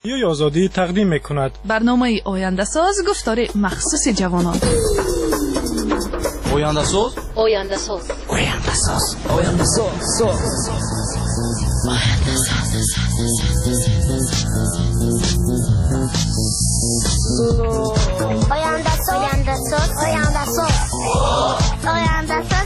رادیوی آزادی تقدیم می‌کند برنامه آینده ساز گفتار مخصوص جوانان. آینده ساز آینده ساز آینده ساز آینده ساز آینده ساز آینده ساز آینده ساز آینده ساز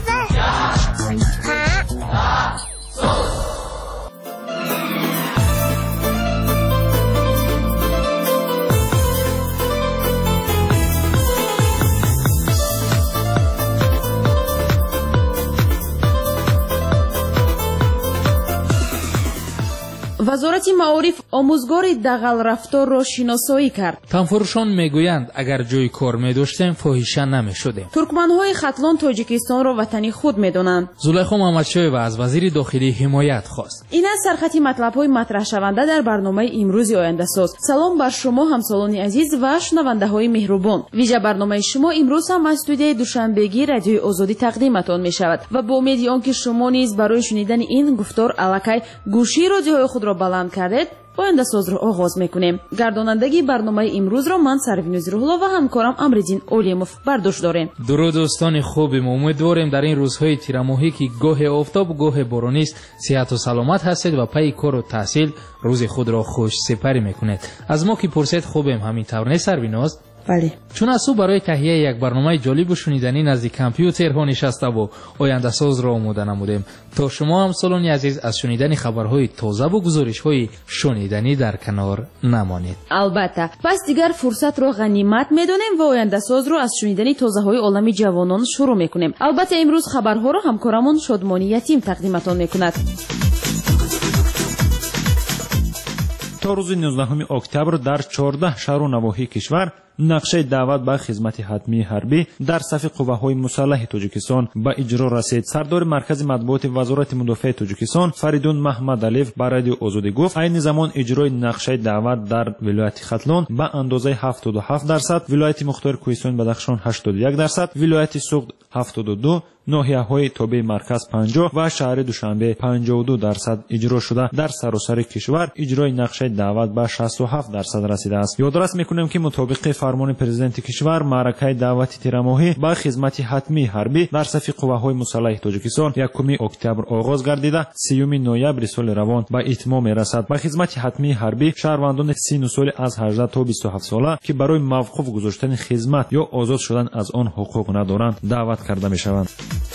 وزارت معارف آموزگار دغل رفتار را شناسایی کرد. تنفروشان میگویند اگر جای کار می‌داشتیم فاحشه نمی‌شدیم. ترکمن‌های ختلان تاجیکستان را وطنی خود می‌دانند. زلیخا محمدشایeva از وزیر داخلی حمایت خواست. این است سرخط مطلب‌های مطرح شونده در برنامه امروز آینده ساز. سلام بر شما همسالان عزیز و شنونده‌های مهربان. ویژه برنامه شما امروز هم از استودیوی دوشنبگی رادیوی آزادی تقدیمتان می‌شود و با امید آنکه شما نیز برای شنیدن این گفتار الکی گوشی رادیوهای خود را بلند کردید آینده ساز را آغاز میکنیم. گردانندگی برنامه امروز را من سروینوز روح‌الله و همکارم امردین اولیموف برداشت داریم. درود دوستان خوبیم، امیدواریم در این روزهای تیرماهی که گاه آفتاب و گاه بارانی است صحت و سلامت هستید و پی کار و تحصیل روز خود را خوش سپری میکنید. از ما که پرسید خوبیم، همین طور نه سروینوز؟ بله. چون از او برای تهیه یک برنامه جالب و شنیدنی نزد کامپیوترها نشسته و آینده ساز را آماده نمودیم تا شما همسالان عزیز از شنیدن خبرهای تازه و گزارش‌های شنیدنی در کنار نمانید. البته پس دیگر فرصت را غنیمت می‌دانیم و آینده ساز را از شنیدن تازه‌های عالم جوانان شروع می‌کنیم. البته امروز خبرها را همکارمون شادمانی یتیم تقدیمتان می‌کند. تا روز 19 اکتبر در 14 شهر و نواحی کشور نقشه دعوت به خدمت حتمی حربی در صف قوه‌های مسلح تاجیکستان به اجرا رسید. سردار مرکز مطبوعات وزارت مدافع تاجیکستان فریدون محمدعلیف با رادیو آزادی گفت عین زمان اجرای نقشه دعوت در ولایت ختلان به اندازه 77%، ولایت مختار کوهستان بدخشان 81%، ولایت سوغد 72%، ناحیه‌های تابع مرکز 50 و شهر دوشنبه 52% اجرا شده. در سراسر کشور اجرای نقشه دعوت به 67% رسیده است. یادداشت می‌کنیم که مطابق فرمان پرزیدنت کشور معرکه دعوت تیرماهی به خدمت حتمی حربی در صف قوه‌های مسلح تاجیکستان 1 اکتبر آغاز گردیده 3 نوامبر سال روان به اتمام می‌رسد. به خدمت حتمی حربی شهروندان سن سال از 18 تا 27 ساله که برای موقوف گذاشتن خدمت یا آزاد شدن از آن حقوق ندارند دعوت کرده می‌شوند.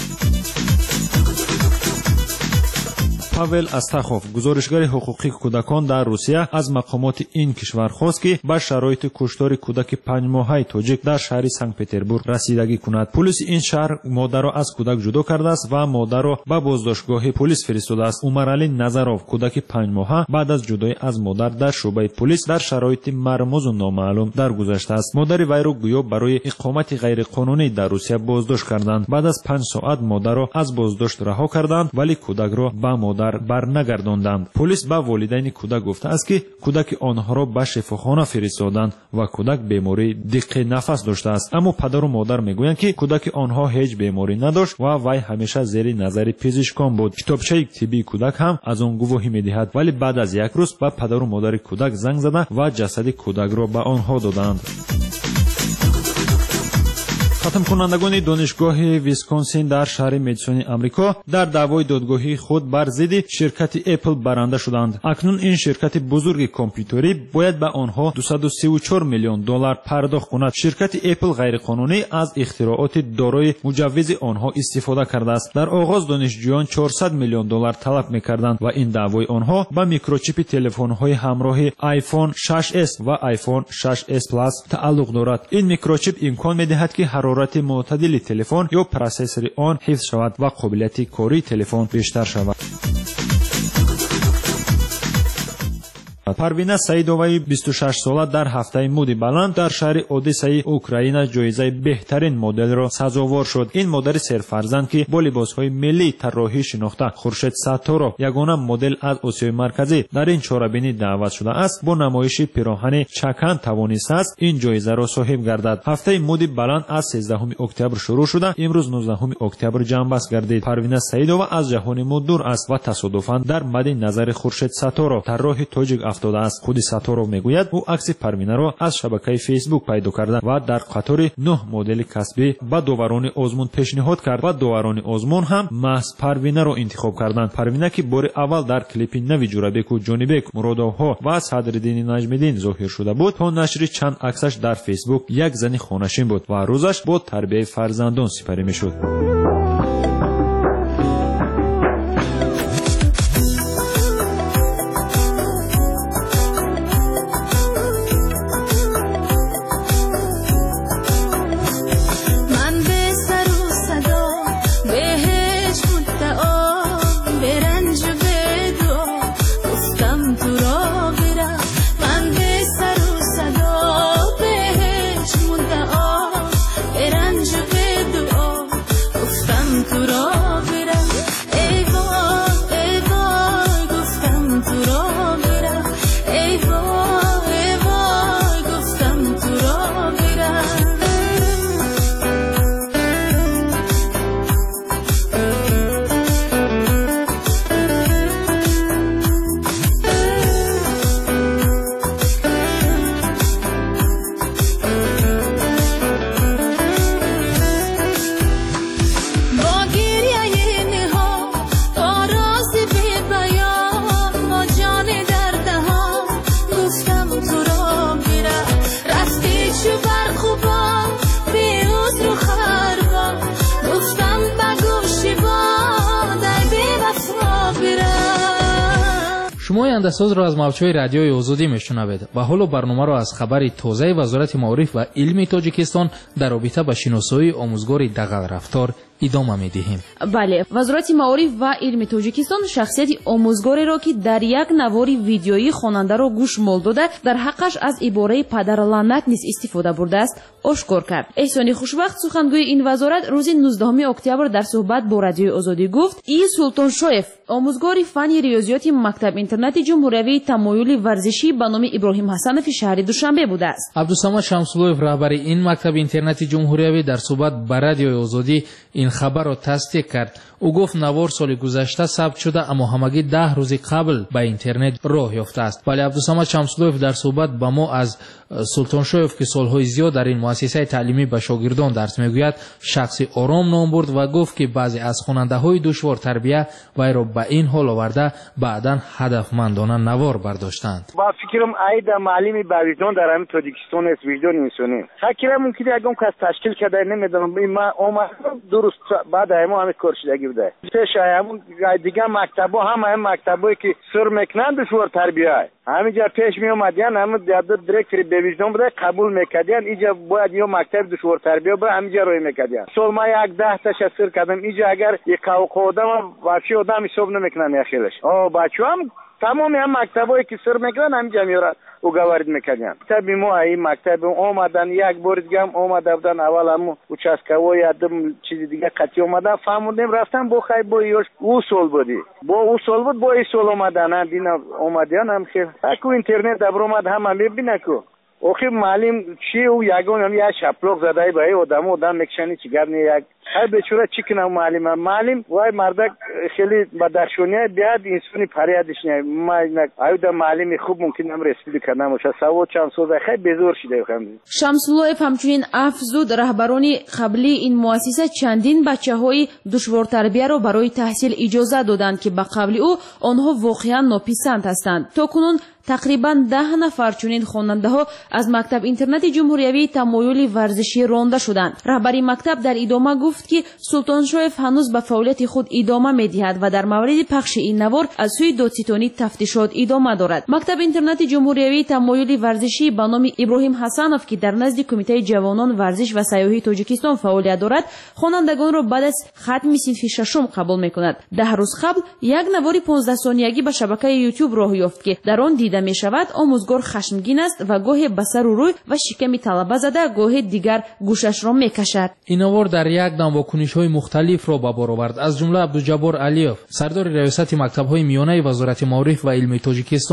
پاول استاخوف گزارشگر حقوقی کودکان در روسیه از مقامات این کشور خواست که به شرایط کشتار کودک 5 ماهه تاجیک در شهر سنت پتربورگ رسیدگی کند. پلیس این شهر مادر را از کودک جدا کرده است و مادر را به بازداشتگاه پلیس فرستاده است. عمرعلی نظروف کودک 5 ماهه بعد از جدایی از مادر در شعبه پلیس در شرایط مرموز و نامعلوم درگذشته است. مادر وی را گویا برای اقامت غیرقانونی در روسیه بازداشت کردند. بعد از 5 ساعت مادر را از بازداشت رها کردند ولی کودک را به مادر برنگرداندند. پلیس به والدین کودک گفته است که کودک آنها را به شفاخانه فرستادند و کودک بیماری دق نفس داشته است، اما پدر و مادر میگویند که کودک آنها هیچ بیماری نداشت و وی همیشه زیر نظر پزشکان بود. کتابچه طبی کودک هم از آن گواهی میدهد. ولی بعد از یک روز به پدر و مادر کودک زنگ زده و جسد کودک را به آنها دادند. ختم کنندگان دانشگاه ویسکونسین در شهر مدیسون امریکا در دعوای دادگاهی خود بر ضد شرکت اپل برنده شدند. اکنون این شرکت بزرگ کامپیوتری باید به آنها 234 میلیون دلار پرداخت کند. شرکت اپل غیرقانونی از اختراعات دارای مجوز آنها استفاده کرده است. در آغاز دانشجویان 400 میلیون دلار طلب می‌کردند و این دعوای آنها با میکروچیپ تلفن‌های همراه آیفون 6s و آیفون 6s پلاس تعلق دارد. این میکروچیپ امکان می‌دهد که حرارت معتدل تلفن یا پروسسور آن حفظ شود و قابلیت کاری تلفن بیشتر شود. پروینه سعیدووی 26 ساله در هفته مود بلند در شهر اودیسای اوکراین جایزه بهترین مدل را سزاوار شد. این مدل سرفرزند که با لباس‌های ملی طراحی شناخته خورشید ساتورو یگانه مدل از آسیای مرکزی در این چهاربینی دعوت شده است، با نمایش پیراهن چکن توانسته است این جایزه را صاحب گردد. هفته مود بلند از 13 اکتبر شروع شده امروز 19 اکتبر جنبست گردید. پروینه سعیدووا از جهان مد دور است و تصادفاً در مد نظر خورشید ساتورو طراح تاجیک افتاده است. خود ستارov میگوید او عکس پروینه را از شبکه فیسبوک پیدا کرده و در قطار 9 مدل کسبی به داوران آزمون پیشنهاد کرد و داوران آزمون هم محض پروینه را انتخاب کردند. پروینه که بار اول در کلیپ نوی جورابک و جونیبک مرادها و صدرالدین نجمیدین ظاهر شده بود تا نشر چند عکسش در فیسبوک یک زن خانشین بود و روزش با تربیت فرزندان سپری میشد. شما آینده‌ساز را از موج‌های رادیوی آزادی میشنوید و حالا برنامه را از خبر تازه وزارت معارف و علم تاجیکستان در رابطه با شناسایی آموزگار دغل رفتار ادامه می‌دهیم. بله، وزارت معارف و علم تاجیکستان شخصیت آموزگاری را که در یک نواری ویدیویی خواننده را گوشمال داده در حقش از عباره پدر لعنت نیز استفاده برده است آشکار کرد. احسانی خوشبخت سخنگوی این وزارت روز 19 اکتبر در صحبت با رادیوی آزادی گفت ای سلطان شایف آموزگار فن ریاضیات مکتب اینترنت جمهوری تمایل ورزشی به نام ابراهیم حسنов شهر دوشنبه بوده است. عبدالصمد شمس‌اللهov رهبر این مکتب اینترنت جمهوری در صحبت با رادیوی آزادی این خبر را تصدیق کرد. او گفت نوار سال گذشته ثبت شده اما همگی 10 روز قبل به اینترنت راه یافته است. ولی عبدالصمد شمس‌اللهov در صحبت با ما از سلطان شایف که سالهای زیاد در این مؤسسه تعلیمی به شاگردان درس میگوید شخصی آرام نام برد و گفت که بعضی از خواننده‌های دشوار تربیت وی را به این حال آورده بعداً هدفمندانه نوار برداشتند. با فکرم عید معلمی به وجدان در همین تاجیکستان است وجدان انسانی. فکر ممکنه اگه کس تشکیل کرده نمیدونم ما اومد درست بعد همین کار شدگی بوده. پیش همون دیگه مکتبا هم مکتبایی که سر میکنن دشوار تربیت همینجا پیش می اومدن هم دایرکتور به وجدان بوده قبول میکردن اینجا باید یه مکتب دشوار تربیت به همینجا روی میکردن. سال ما یک 10 تشکر کردم اینجا اگر یک قوقودم بچه آدم حساب نمیکنن یا خیلیش. بچه هم تمام هم مکتبایی که سر میکنن همینجا میارن او گوارد میکردن. تبی ما این مکتب اومدن یک بار دیگه هم اومده بودن اول هم участковой ادم چیز دیگه قطعی اومدن فهمیدیم رفتن با خیلی با اصول بودی با اصول بود با اصول اومدن دینا اومدن هم خیلی اکو اینترنت دبر اومد هم میبینه کو اوخی معلم چی او یگان هم یه شپلوق زده به آدم میکشنی چیگر نه یک هر بچوره چی کنه معلم وای مردک خیلی بدخشونیه بیاد انسانی پریادش نه ما ایودا معلمی خوب ممکن هم رسیدگی کنه باشه سواد چند سال خیلی بزرگ شده خیلی. شمس‌اللهov همچنین افزود رهبران قبلی این مؤسسه چندین بچه‌های دشوار تربیت را برای تحصیل اجازه دادند که به قبل او آنها واقعا ناپسند هستند. تاکنون تقریبا 10 نفر چنین خواننده‌ها از مکتب اینترنت جمهوری تمایل ورزشی رانده شدند. رهبر مکتب در ادامه گفت که سلطان شایف هنوز به فعالیت خود ادامه می‌دهد و در مورد پخش این نوار از سوی دادستانی تفتیشات ادامه دارد. مکتب اینترنت جمهوری تمایل ورزشی به نام ابراهیم حسنov که در نزد کمیته جوانان ورزش و سیاحی تاجیکستان فعالیت دارد خوانندگان را بعد از ختم صنف ششم قبول می‌کند. 10 روز قبل یک نوار 15 ثانیه‌ای به شبکه یوتیوب راه یافت که در آن دیده می شود آموزگار خشمگین است و گاهی به سر و روی و شکم طلبه زده گاهی دیگر گوشش را می کشد. این نوار در یک دم واکنش‌های مختلف را به بار آورد. از جمله عبدالجبار علیوف سردار ریاست مکتب‌های میانه وزارت معارف و علم تاجیکستان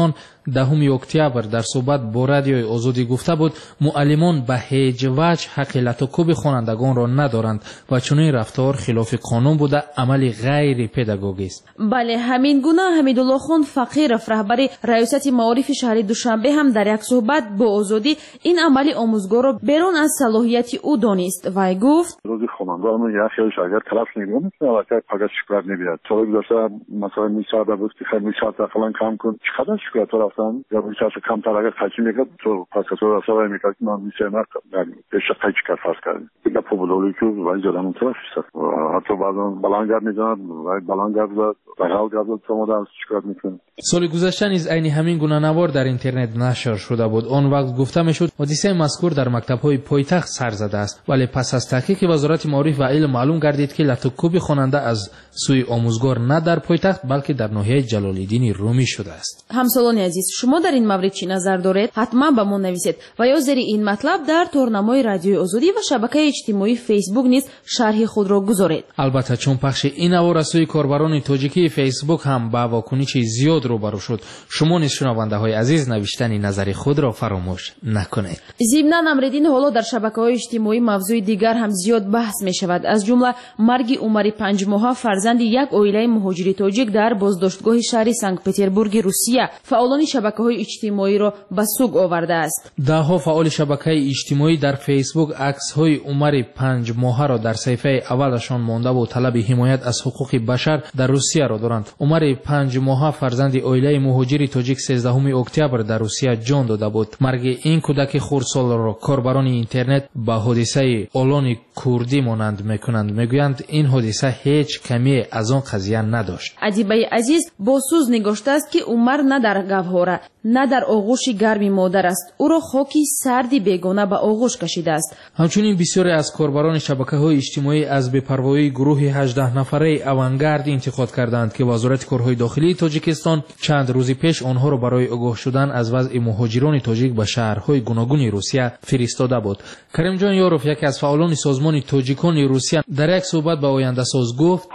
10 اکتبر در صحبت با رادیوی آزادی گفته بود معلمان به هیچ وجه حق لطوکوب خوانندگان را ندارند و چنین رفتار خلاف قانون بوده، عمل غیر پداگوگی است. بله، همین گونه حمیدالله خان فقیرов رهبر ریاست معارف شهر دوشنبه هم در یک صحبت با آزادی این عمل آموزگار را بیرون از صلاحیت او دانست. وی گفت روزی خوانندگان یا خیلیش اگر طرف نمی‌کنه البته پاگه شکایت نمیاد. تو گذاشته مثلا میساعده بود که خیلی میساعده فلان کم کن، چقدر شکایت رفتن یا میساعده کم تر اگر خرچی میکرد تو پس تو رساله میکرد که من میساعده یعنی پیش خیلی کار فرض کردیم دیگه پوبلولی که وای جلومون طرف است. حتی بعضا بلانگرد میزنند وای بلانگرد و بغل گرد تو مدام شکایت میکنه. سال گذشته نیز عین همین گونه نوار در اینترنت نشر شده بود. آن وقت گفته میشد حادثه مذکور در مکتب‌های پایتخت سر زده است، ولی پس از تحقیق وزارت معارف و علم معلوم گردید که لطوکوب خواننده از سوی آموزگار نه در پایتخت بلکه در ناحیه جلال‌الدین رومی شده است. همسالان عزیز، شما در این مورد چی نظر دارید؟ حتما به ما نویسید و یا زیر این مطلب در تورنمای رادیوی آزادی و شبکه اجتماعی فیسبوک نیز شرح خود را گذارید. البته چون پخش این نوار از سوی کاربران تاجیکی فیسبوک هم با واکنش زیاد روبرو شد، شما نیز شنونده‌های عزیز نوشتن نظر خود را فراموش نکنید. ضمناً امردین حالا در شبکه‌های اجتماعی موضوع دیگر هم زیاد بحث می شود، از جمله مرگ عمر 5 ماهه فرزند یک عائله مهاجر تاجیک در بازداشتگاه شهر سنت پتربورگ روسیه فعالان شبکه‌های اجتماعی را به سوگ آورده است. ده‌ها فعال شبکه اجتماعی در فیسبوک عکس‌های عمر 5 ماهه را در صفحه اولشان مانده و طلب حمایت از حقوق بشر در روسیه را دارند. عمر 5 ماهه فرزند عائله مهاجر تاجیک 13 اکتبر در روسیه جان داده بود. مرگ این کودک خردسال را کاربران اینترنت به حادثه آلان کردی مانند میکنند. میگویند این حادثه هیچ کمی از آن قضیه نداشت. ادیبه عزیز با سوز نگاشته است که عمر نه در گوهره نه در آغوش گرمی مادر است، او را خاکی سردی بیگانه به آغوش کشیده است. همچنین بسیاری از کاربران شبکه‌های اجتماعی از بی‌پروایی گروه 18 نفره اوانگارد انتقاد کردند که وزارت کارهای داخلی تاجیکستان چند روز پیش آنها را برای آگاه شدن از وضع مهاجران تاجیک به شهرهای گوناگون روسیه فرستاده بود. کریم جان یاروف، یکی از فعالان سازمان تاجیکان روسیه، در یک صحبت به آینده ساز گفت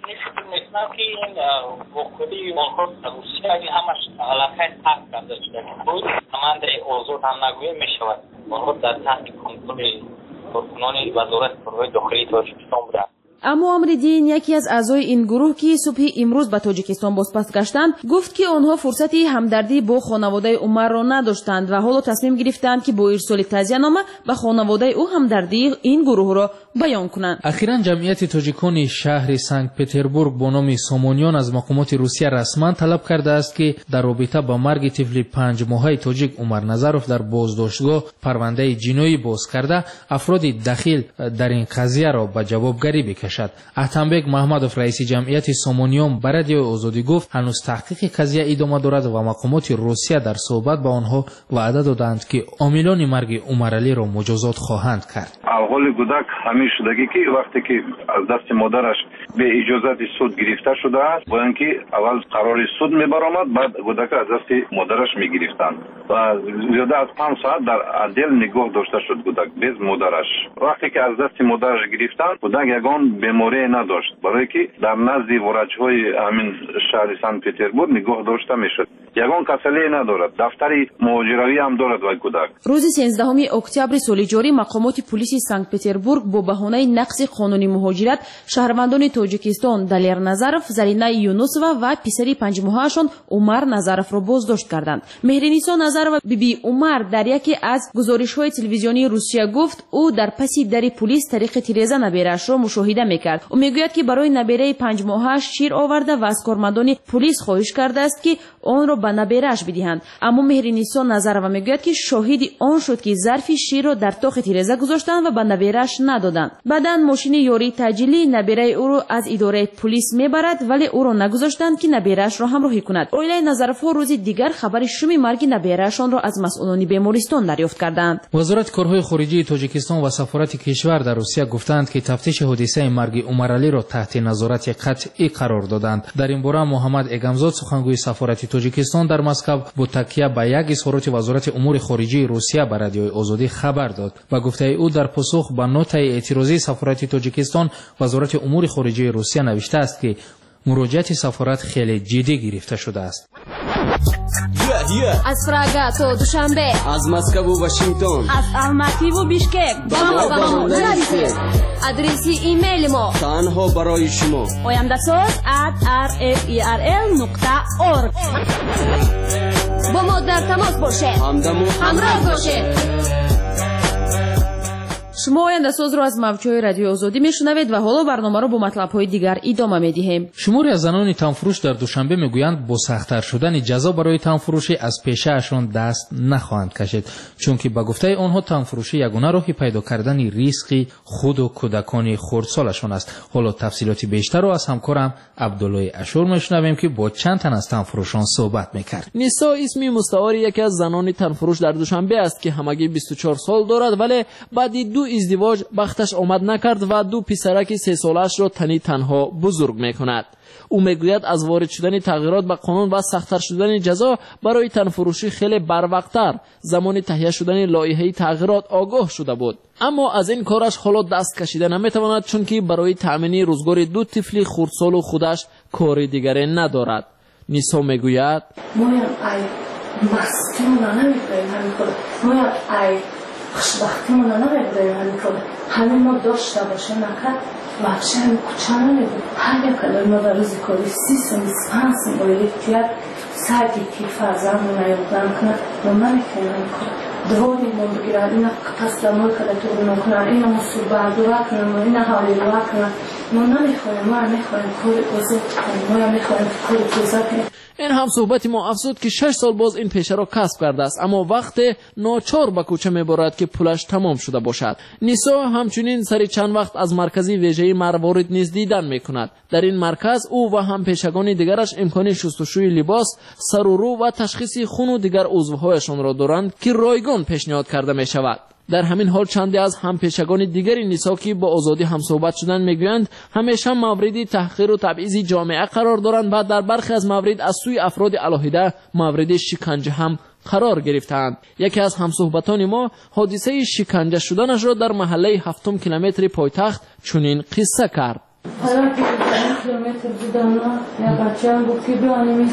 که این وقتی آنها روسیه همش علاقه تحت کرده شده بود، همان در اوضاع هم نگویه می شود آنها در تحت کنترل کارکنان وزارت کارهای داخلی تاجیکستان بودند. اما امردین، یکی از اعضای این گروه که صبح امروز به تاجیکستان بازپس گشتند، گفت که آنها فرصتی همدردی با خانواده عمر را نداشتند و حالا تصمیم گرفتند که با ارسال تعزیه‌نامه به خانواده او همدردی این گروه را بیان کنند. اخیراً جمعیت تاجیکان شهر سنت پتربورگ با نام سامونیان از مقامات روسیه رسما طلب کرده است که در رابطه با مرگ طفل 5 ماهه تاجیک عمر نظروف در بازداشتگاه پرونده جنایی باز کرده افراد دخیل در این قضیه را به جوابگری بکشند. احتمبک محمدوف، رئیس جمعیت سامونیان، به رادیو آزادی گفت هنوز تحقیق قضیه ادامه دارد و مقامات روسیه در صحبت با آنها وعده دادند که عاملان مرگ عمر علی را مجازات خواهند کرد. اول کودک همین شدگی که وقتی که از دست مادرش به اجازه سود گرفته شده است، با اینکه اول قرار سود میبرآمد، بعد کودک از دست مادرش میگرفتند و زیاده از 5 ساعت در عدل نگاه داشته شد کودک bez مادرش. وقتی که از دست مادرش گرفتند، کودک یگان بیماری نداشت، برای که در نزد وراجهای همین شهر سنت پتربورگ نگاه داشته میشد. یگان کسلی ندارد، دفتری مهاجروی هم دارد وای کودک. روز 13 اکتبر سال جاری مقامات پلیس سنت پتربورگ با بهانه نقض قانون مهاجرت شهروندان تاجیکستان دلیر نظروف، زرینه یونوسова و پسری 5 ماهه‌شان عمر نظروف را بازداشت کردند. مهرنیسا نظرova بیبی عمر در یکی از گزارش‌های تلویزیونی روسیه گفت او در پسی در پلیس طریق تیرزه نبیرش را مشاهده میکرد. او میگوید که برای نبیره 5 ماهه‌اش شیر آورده و از کارمندان پلیس خواهش کرده است که آن را به نبیرش بدهند. اما مهرنیسا نظرova میگوید که شاهد آن شد که ظرف شیر را در تاق تیرزه گذاشتند و به نبیرش ندادند. بعداً ماشین یاری تجلی نبیره او را از اداره پلیس میبرد، ولی او را نگذاشتند که نبیرش را همراهی کند. عائله نظروف روز دیگر خبر شوم مرگ نبیرهشان را از مسئولان بیمارستان دریافت کردند. وزارت کارهای خارجه تاجیکستان و سفارت کشور در روسیه گفتند که تفتیش حادثه مرگ عمر علی را تحت نظارت قطعی قرار دادند. در این باره محمد اگمزاد، سخنگوی سفارت تاجیکستان در مسکو، با تکیه به یک اظهارات وزارت امور خارجه روسیه به رادیوی آزادی خبر داد و گفته او در پاسخ به نوت اعتراضی سفارت تاجیکستان، وزارت امور خارجه روسیه نوشته است که مراجعت سفارت خیلی جدی گرفته شده است. از فرага то душанбе, аз Москву Вашингтон, аз Алмати ву Бишкек ба мо нависед. Адреси имейли мо танҳо барои шумо oyandasоз@rferl.org. با ما در تماس باشید. همراه باشید. шумо ояндасозро аз мавҷҳои радиои озодӣ мешунавед ва ҳоло барномаро бо матлабҳои дигар идома медиҳем. шуморе аз занони танфурӯш дар душанбе мегӯянд бо сахттар шудани ҷазо барои танфурӯшӣ аз пешаашон даст нахоҳанд кашид, чунки ба гуфтаи онҳо танфурӯшӣ ягона роҳи пайдо кардани ризқи худу кӯдакони хурдсолашон аст. ҳоло тафсилоти бештарро аз ҳамкорам абдуллои ашур мешунавем ки бо чанд тан аз танфурӯшон суҳбат мекард. нисо исми мустаъори яке аз занони танфурӯш дар душанбе аст ки ҳамагӣ 24 сол дорад, вале баъди ду издивоҷ бахташ омад накард ва ду писараки 3 солаашро тани танҳо бузург мекунад. ӯ мегӯяд аз ворид шудани тағйирот ба қонун ва сахттар шудани ҷазо барои танфурӯшӣ хеле барвақттар замони таҳия шудани лоиҳаи тағйирот огоҳ шуда буд. аммо аз ин кораш ҳоло даст кашида наметавонад, чунки барои таъмини рӯзгори ду тифли хурдсолу худаш кори дигаре надорад. нисо мегӯяд: خوشبختیمون رو نبردیم همین کار همین ما داشته باشه نکرد وحشه همین کچه نمیدیم هر یک کلمه ما در روز کاری 3 سن باید احتیاط سعی که فرزمون نیامدن کنه و من کنم کار دوانی ما بگیرد اینا پس دمال کده تو بنا کنن اینا مصور بردوه کنن و اینا حالی دوه کنن ما نمیخوایم ما میخوایم کار بزرگ کنیم ما میخوایم کار بزرگ کنیم. این هم صحبتی ما افزود که 6 سال باز این پیشه را کسب کرده است، اما وقت ناچار به کوچه میبرد که پولش تمام شده باشد. نیسا همچنین سری چند وقت از مرکزی ویژه‌ای مروارید نیز دیدن میکند. در این مرکز او و هم پیشگان دیگرش امکان شستشوی لباس، سر و رو و تشخیص خون و دیگر عضوهایشان را دارند که رایگان پیشنهاد کرده می شود. در همین حال چندی از هم پیشگان دیگری نیسا که با آزادی هم صحبت شدن میگویند همیشه موردی تحقیر و تبعیض جامعه قرار دارند و در برخی از موارد از سوی افراد علاهیده مورد شکنجه هم قرار گرفتند. یکی از همصحبتان ما حادثه شکنجه شدنش را در محله 7 کیلومتر پایتخت چنین قصه کرد. حالا که 7 کیلومتر بودم یا بچه هم بود که بیانیم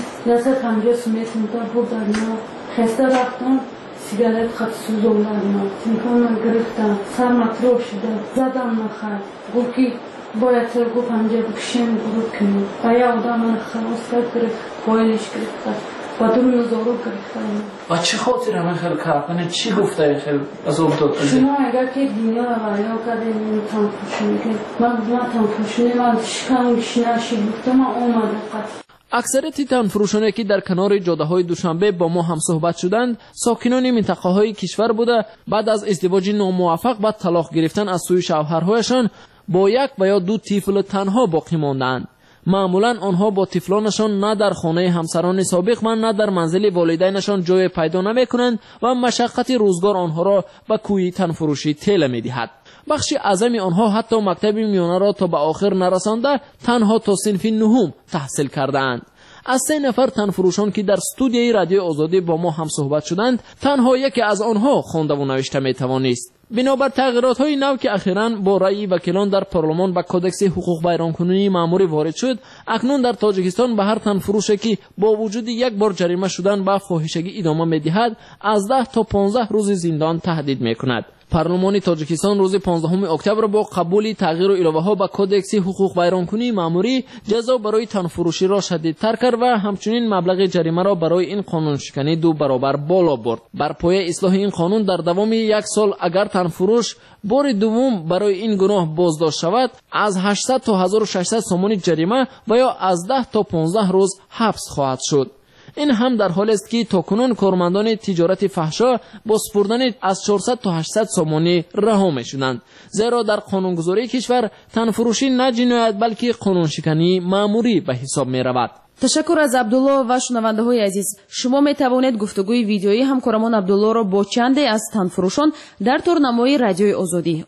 150 متر بودم خسته رفتم سیگارت خط سوزوندن تلفن گرفتم سرم تراشیده زدم نخرد گفت که باید گفت پنجه بکشیم گروه کنیم و یه آدم من خلاص گرفت پایلش گرفت و دو نزارو گرفتم. و چه خاطر همه خیلی کردن چی گفته خیلی از اون داد شما اگر که دنیا رو غیا کرده تنفوشونی که من تنفوشونی من شکم گشنشی گفته من اومده قطع. اکثریت تنفروشانی که در کنار جاده‌های دوشنبه با ما هم صحبت شدند ساکنان منطقه‌های کشور بوده بعد از ازدواج ناموفق و طلاق گرفتن از سوی شوهرهایشان با یک و یا دو طفل تنها باقی ماندند. معمولا آنها با طفلانشان نه در خانه همسران سابق و نه در منزل والدینشان جای پیدا نمی‌کنند و مشقت روزگار آنها را به کوی تنفروشی تیله می‌دهد. بخشی اعظم آنها حتی مکتب میانه را تا به آخر نرسانده تنها تا صنف نهم تحصیل کردند. از 3 نفر تنفروشان که در استودیوی رادیو آزادی با ما هم صحبت شدند تنها یکی از آنها خوانده و نوشته میتوانست. بنابر تغییرات‌های نو که اخیراً با رأی وکیلان در پارلمان و کدکس حقوق بیانکننی مأموری وارد شد، اکنون در تاجیکستان به هر تنفروشی که با وجود یک بار جریمه شدن به فاحشگی ادامه می‌دهد از 10 تا 15 روز زندان تهدید می‌کند. پارلمان تاجیکستان روز 15 اکتبر با قبول تغییر و الهه‌ها به کدکس حقوق بیانکنی مأموری جزا برای تنفروشی را شدیدتر کرد و همچنین مبلغ جریمه را برای این قانون شکنی 2 برابر بالا برد. بر پایه اصلاح این قانون در دوام 1 سال اگر تنفروش بار دوم برای این گناه بازداشت شود از 800 تا 1600 سومانی جریمه و یا از 10 تا 15 روز حبس خواهد شد. این هم در حالی است که تاکنون کارمندان تجارت فحشا با سپردن از 400 تا 800 سومانی رها میشدند، زیرا در قانونگذاری کشور تنفروشی نه جنایت بلکه قانون شکنی مأموری به حساب می رود. تشکر از عبدالله و شنونده های عزیز. شما می توانید گفتگوی ویدیویی همکارمان عبدالله را با چندی از تنفروشان در تورنمای رادیوی آزادی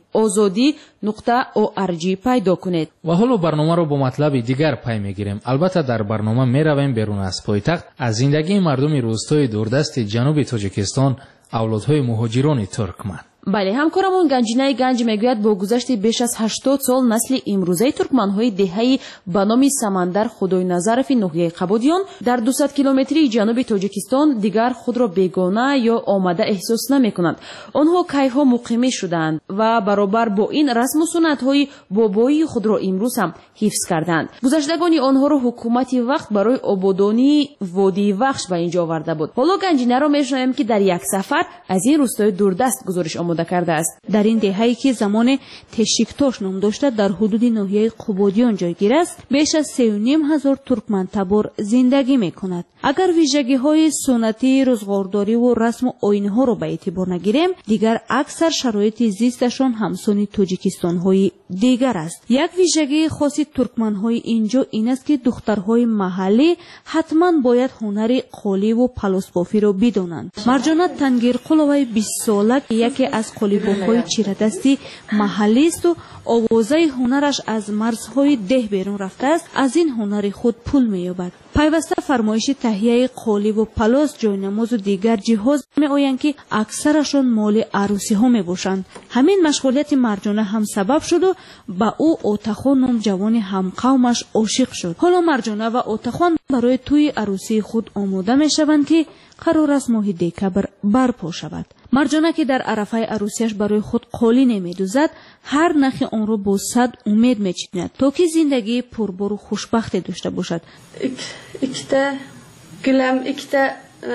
azodi.org پیدا کنید. و حالا برنامه را با مطلب دیگر پی میگیریم. البته در برنامه می رویم بیرون از پایتخت از زندگی مردم روستای دوردست جنوب تاجیکستان، اولادهای مهاجران ترکمن. بله، همکارمون گنجینه گنج میگوید با گذشت بیش از 80 سال نسل امروزه ترکمن‌های دهه به نام سمندر خدای نظرف ناحیه قبادیان در 200 کیلومتری جنوب تاجیکستان دیگر خود را بیگانه یا آمده احساس نمی‌کنند. آنها کی‌ها مقیم شدند و برابر با این رسم و سنت‌های بابایی خود را امروز هم حفظ کردند. گذشتگان آنها را حکومت وقت برای آبادانی وادی وخش به اینجا آورده بود. حالا گنجینه را می‌شنویم که در یک سفر از این روستای دوردست گزارش آماده کرده است. در این دهه‌ای که زمان تشیکتوش نام داشته در حدود ناحیه قبادیان جایگیر است، بیش از 3,500 ترکمن تبار زندگی می‌کند. اگر ویژگی‌های سنتی روزگارداری و رسم و آیین‌ها را به اعتبار نگیریم، دیگر اکثر شرایط زیستشان همسان تاجیکستان‌های دیگر است. یک ویژگی خاص ترکمن‌های اینجا این است که دخترهای محلی حتما باید هنر قالی و پلاسبافی را بدانند. مرجانه تنگیرقلوی 20 ساله که یکی از قالیباف‌های چیره‌دستی محلی است و آوازه هنرش از مرزهای ده بیرون رفته است، از این هنر خود پول می‌یابد. پیوسته فرمایش تهیه قالی و پلاس، جاینماز و دیگر جهاز می‌آیند که اکثرشان مال عروسی‌ها می‌باشند. همین مشغولیت مرجانه هم سبب شد و با او اوتاخان نام جوان همقومش عاشق شد. حالا مرجانه و اوتاخان برای توی عروسی خود آماده می‌شوند که قرار است ماه دکبر برپا شود. مرجانه که در عرفه عروسیش برای خود قالی نمی‌دوزد، هر نخ آن را با صد امید می‌چیند تا که زندگی پربار و خوشبختی داشته باشد. ikkita gilam, ikkita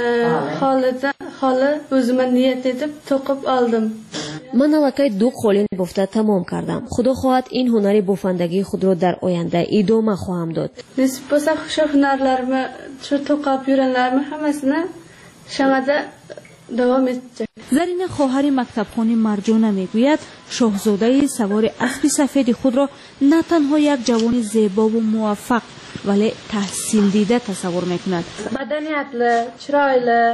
xoli o'zimga niyat etib to'qib oldim. من الکی 2 قالین بافته تمام کردم. خدا خواهد این هنر بافندگی خود را در آینده ادامه خواهم داد. Nasib bo'lsa shu hunarlarimni, shu to'qab yurganlarimni hammasini shamada davom etjak. زرین خواهر مکتبخوان مرجانه میگوید شاهزاده سوار اسب سفید خود را نه تنها یک جوان زیبا و موفق ولی تحصیل دیده تصور میکند. Madaniyatli, chiroyli.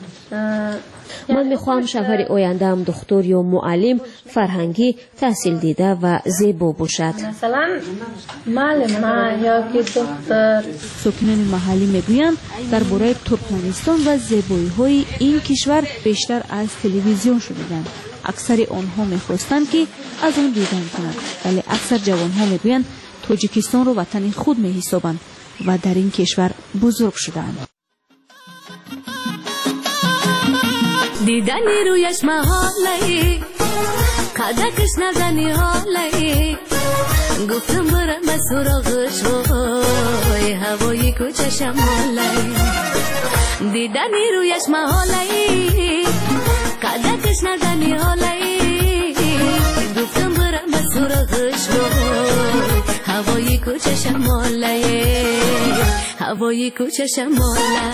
من میخواهم شوهر آینده‌ام دکتر یا معلم فرهنگی تحصیل دیده و زیبا باشد. مثلا معلم یا که دکتر. ساکنان محلی میگویند درباره ترکمنستان و زیبایی‌های این کشور بیشتر از تلویزیون شنیدند. اکثر آنها میخواستند که از آن دیدن کنند، ولی اکثر جوانها میگویند تاجیکستان را وطن خود میحسابند و در این کشور بزرگ شدند. دیدنی رویش محاله، قدکش نزنی حاله، گفتم برم به سراغش وای هوای کوچه شماله. دیدنی رویش محاله، قدکش نزنی حاله، گفتم برم به سراغش وای هوای کوچه شماله، هوای کوچه شماله.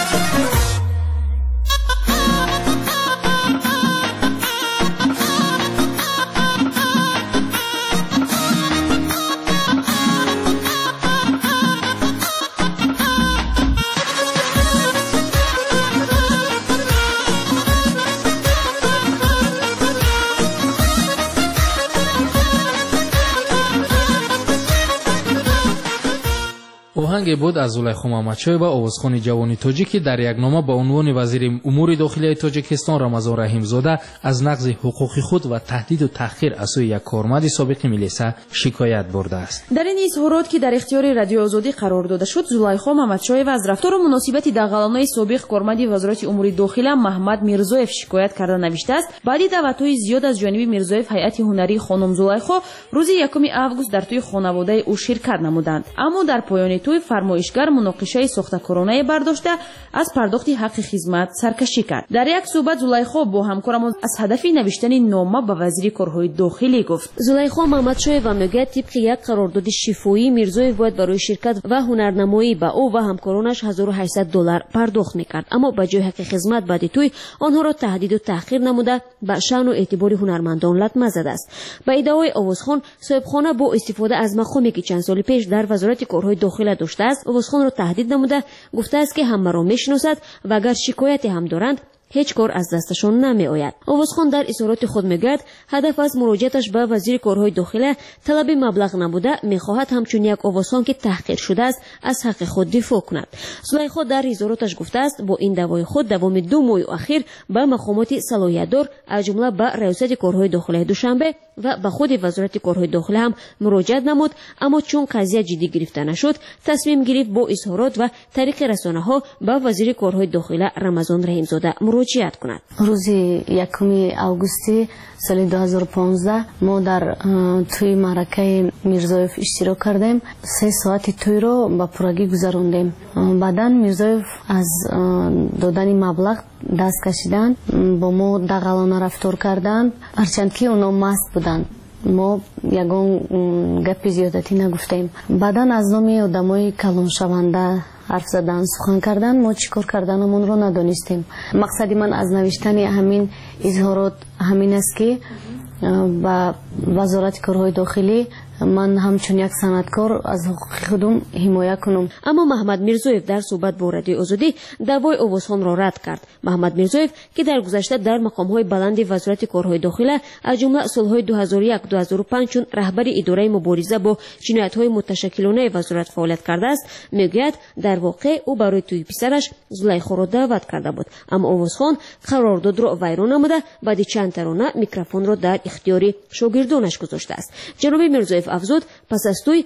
آهنگ بود از زلیخا محمدشاه و آوازخوان جوانی تاجیکی در یک نامه با عنوان وزیر امور داخلی تاجیکستان رمضان رحیمزاده از نقض حقوق خود و تهدید و تحقیر از سوی یک کارمند سابق ملیسا شکایت برده است. در این اظهارات که در اختیار رادیو آزادی قرار داده شد، زلیخا محمدشاه و از رفتار مناسبت در قلمنامه سابق کارمند وزارت امور داخلی محمد میرزایف شکایت کرده نوشته است. بعد دعوت‌های زیاد از جانب میرزایف، هیئت هنری خانم زلیخا روز 1 آگوست در توی خانواده او شرکت نمودند، اما در پایان توی فرمایشگر مناقشه ساختکارانه برداشته از پرداخت حق خدمت سرکشی کرد. در یک صحبت زلیخا با همکارمان از هدف نوشتن نامه به وزیر کارهای داخلی گفت. زلیخا محمدشاه و میگوید طبق یک قرارداد شفاهی میرزایف باید برای شرکت و هنرنمایی به او و همکارانش $1800 پرداخت میکرد، اما به جای حق خدمت بعد توی آنها را تهدید و تحقیر نموده به شأن و اعتبار هنرمندان لطمه زده است. به ادعای آوازخوان صاحبخانه با استفاده از مقامی که چند سال پیش در وزارت کارهای داخلی داشته است، آوازخوان را تهدید نموده گفته است که همه را میشناسد و اگر شکایتی هم دارند هیچ کار از دستشان نمی آید. اوازخان در اظهارات خود میگوید هدف از مراجعتش به وزیر کارهای داخله طلب مبلغ نبوده، میخواهد همچون یک اوازخان که تحقیر شده است از حق خود دفاع کند. زلیخا در اظهاراتش گفته است با این دعوای خود دوام 2 ماه اخیر به مقامات صلاحیت‌دار از جمله به ریاست کارهای داخله دوشنبه و به خود وزارت کارهای داخله هم مراجعت نمود، اما چون قضیه جدی گرفته نشد تصمیم گرفت با اظهارات و طریق رسانه‌ها به وزیر کارهای داخله رمضان رحیمزاده مراجعت کند. روز 1 اوگوست سال 2015 ما در توی معرکه میرزایف اشتراک کردیم. 3 ساعت توی رو با پرگی گذراندیم. بعداً میرزایف از دادن مبلغ دست کشیدن، با ما دغلانه رفتار کردند، هرچند که اونا مست بودند. ما یگان گپ زیادتی نگفتیم. بعداً از نام آدمای کلان شونده حرف زدن، سخن کردن، ما چیکار کردنمون رو ندانستیم. مقصد من از نوشتن همین اظهارات همین است که با وزارت کارهای داخلی من همچون یک صنعتکار از حقوق خودم حمایت کنم. اما محمد میرزایف در صحبت با رادیو آزادی دعوای اوازخان را رد کرد. محمد میرزایف که در گذشته در مقام‌های بلند وزارت کارهای داخله از جمله سال‌های 2001-2005 چون رهبر اداره مبارزه با جنایت‌های متشکلانه وزارت فعالیت کرده است، میگوید در واقع او برای توی پسرش زلیخا را دعوت کرده بود، اما اوازخان قرارداد را ویران نموده بعد چند ترانه میکروفون را در اختیار شاگردانش گذاشته است. جناب میرزایف افزود پس از توی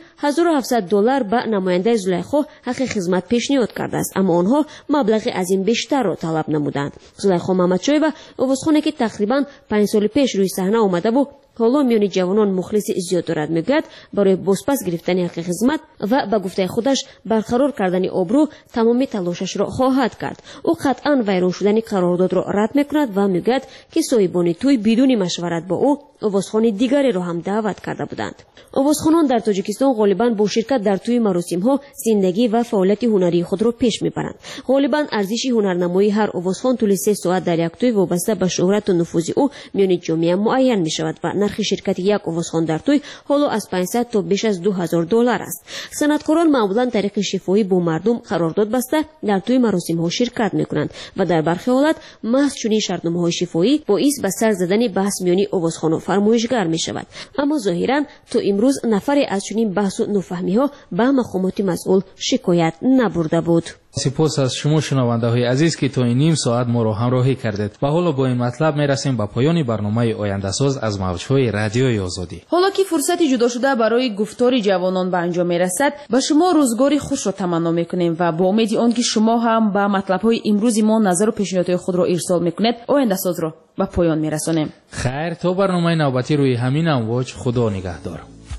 $1700 به نماینده زلیخا حق خدمت پیشنهاد کرده است، اما آنها مبلغ از این بیشتر را طلب نمودند. زلیخا محمدشایبه اوازخانی که تقریبا 5 سال پیش روی صحنه آمده و حالا میان جوانان مخلص زیاد دارد میگوید برای بازپس گرفتن حق خدمت و به گفته خودش برقرار کردن آبرو تمام تلاشش را خواهد کرد. او قطعا ویران شدن قرارداد را رد میکند و میگوید که صاحبان توی بدون مشورت با او اوازخان دیگری را هم دعوت کرده بودند. اوازخانان در تاجیکستان غالبا با شرکت در توی مراسم‌ها زندگی و فعالیت هنری خود را پیش میبرند. غالبا ارزش هنرنمایی هر اوازخان طول 3 ساعت در یک توی وابسته به شهرت و نفوذ او میان جامعه معین میشود و نرخ شرکت یک اوازخان در توی حالا از 500 تا بیش از $2000 است. صنعتکاران معمولا طریق شفاهی با مردم قرارداد بسته در توی مراسم‌ها شرکت میکنند و در برخی حالت محض چنین شرطنامه‌های شفاهی باعث به سر زدن بحث میان اوازخان و فرمایشگر میشود. اما ظاهرا تا امروز نفری از چنین بحث و نفهمی‌ها به مقامات مسئول شکایت نبرده بود. سپاس از شما شنونده های عزیز که تا این نیم ساعت ما را همراهی کردید و حالا با این مطلب میرسیم به پایان برنامه آینده ساز از موج‌های رادیوی آزادی. حالا که فرصت جدا شده برای گفتار جوانان به انجام میرسد، به شما روزگاری خوش را تمنا میکنیم و با امید آنکه شما هم به مطلب‌های امروز ما نظر و پیشنهادهای خود را ارسال میکنید آینده ساز را به پایان میرسانیم. خیر تا برنامه نوبتی روی همین امواج، خدا نگهدار.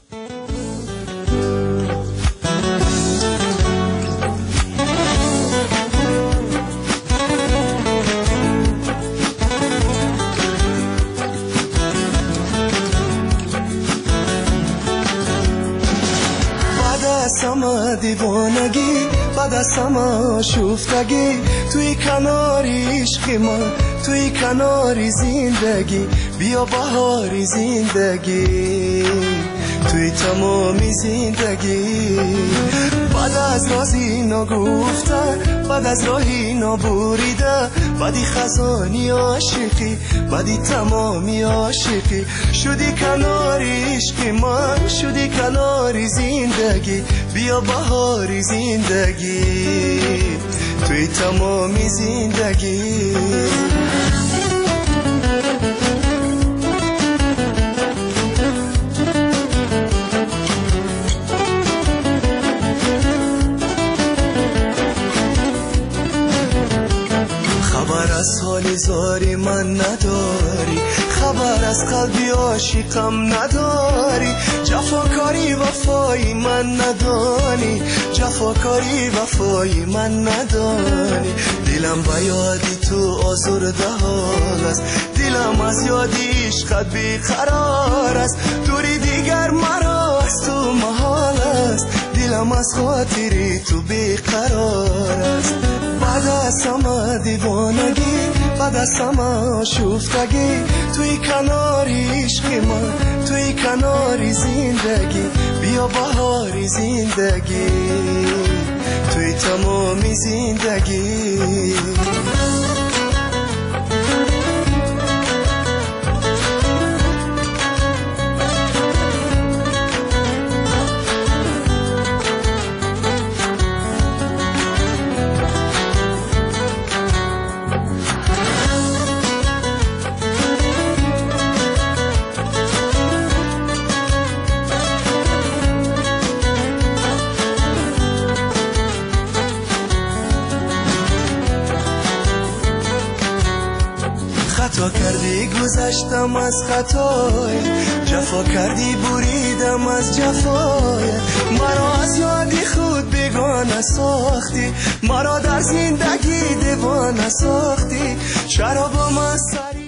سما دیوانگی بعد از سما شوفتگی توی کناری عشق من توی کناری زندگی بیا بهاری زندگی توی تمامی زندگی بعد از رازی نگفته بعد از راهی نبریده بعدی خزانی عاشقی بعدی تمامی عاشقی شدی کناری عشق من شدی کناری زندگی بیا بهاری زندگی توی تمامی زندگی خبر از حال زاری من نداری خبر از قلبی عاشقم نداری جفاکاری وفایی من ندانی جفاکاری وفایی من ندانی دلم به یادی تو آزرده حال است دلم از یادی عشقت بیقرار است دوری دیگر مرا از تو محال است دلم از خاطری تو بیقرار است بعد از همه دیوانگی بعد از همه شوفتگی توی کناری عشق من توی کناری زندگی بیا بهاری زندگی توی تمامی زندگی گذشتم از خطای جفا کردی بریدم از جفای مرا از یادی خود بیگانه ساختی مرا در زندگی دیوانه ساختی چرا با من سری